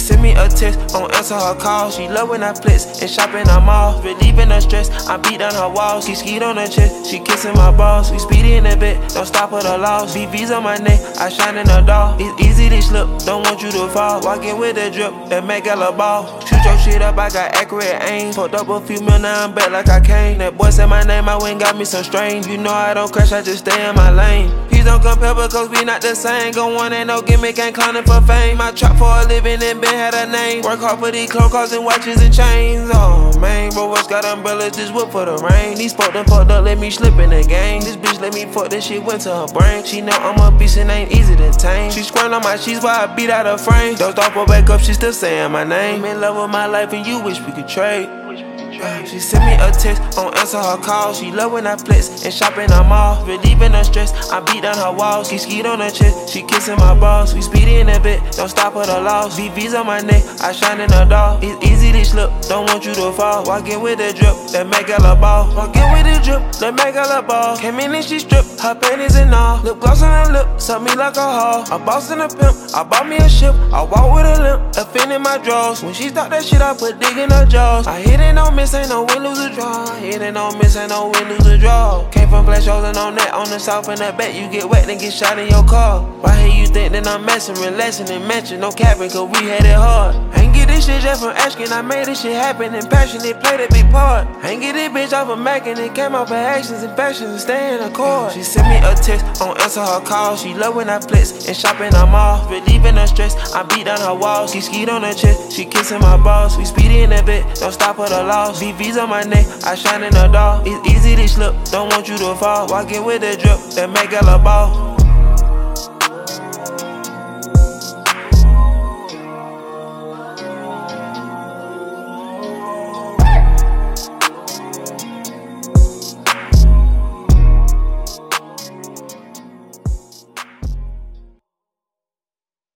send me a text, don't answer her call. She love when I flex and shop in her mall. Relieving her stress, I beat down her walls. She skied on her chest, she kissing my balls. We speedy in the bed, don't stop at the loss. BB's on my neck, I shine in the dark. It's easy to slip, don't want you to fall. Walking with a drip, that make a ball. Shoot your shit up, I got accurate aim. Fucked up a few mil, now I'm back like I came. That boy said my name, I went got me some strange. You know I don't crash, I just stay in my lane. Please don't compare because we not the same. Go on, ain't no gimmick, ain't clowning for fame. I trap for a living and been had a name. Work hard for these clothes, cars and watches and chains. Oh man, bro, what's got umbrellas, just whip for the rain. These folk done fucked up, let me slip in the game. This bitch let me fuck, this shit went to her brain. She know I'm a beast and ain't easy to tame. She squirting on my sheets while I beat out her frame. Dozed off her back up, she still saying my name. I'm in love with my life and you wish we could trade. She send me a text, don't answer her call. She love when I flex and shop in her mall. Relieving her stress, I beat down her walls. She skied on her chest, she kissing my balls. We speedy in the bed, don't stop at the loss. VV's on my neck, I shine in the dark. It's easy to slip, don't want you to fall. Walking with the drip, that make a ball. Walking with the drip, that make a ball. Came in and she stripped, her panties and all. Lip gloss on her lip, suck me like a hall. A boss and a pimp, I bought me a ship. I walk with a limp, a fin in my drawers. When she start that shit, I put dig in her jaws. I hit it, don't miss, ain't no win, lose a draw. Hit it, don't miss, ain't no win, lose a draw. Came from Flash Holding on that, on the south and that bet. You get wet and get shot in your car. Why here you think that I'm messing, relaxing and matching? No capping, cause we had it hard. Ain't get this shit just from asking, I made this shit happen and passionate, played a big part. Ain't get this bitch off of Mac and it came off her actions and passions and stay in the court. She send me a text, don't answer her call. She love when I flex and shop in her mall. Relieving her stress, I beat down her walls. She skied on her chest, she kissing my balls. We speedy in the bed, don't stop at the loss. VV's on my neck, I shine in the dark. It's easy to slip, don't want you to fall. Walking with a drip, that make a ball.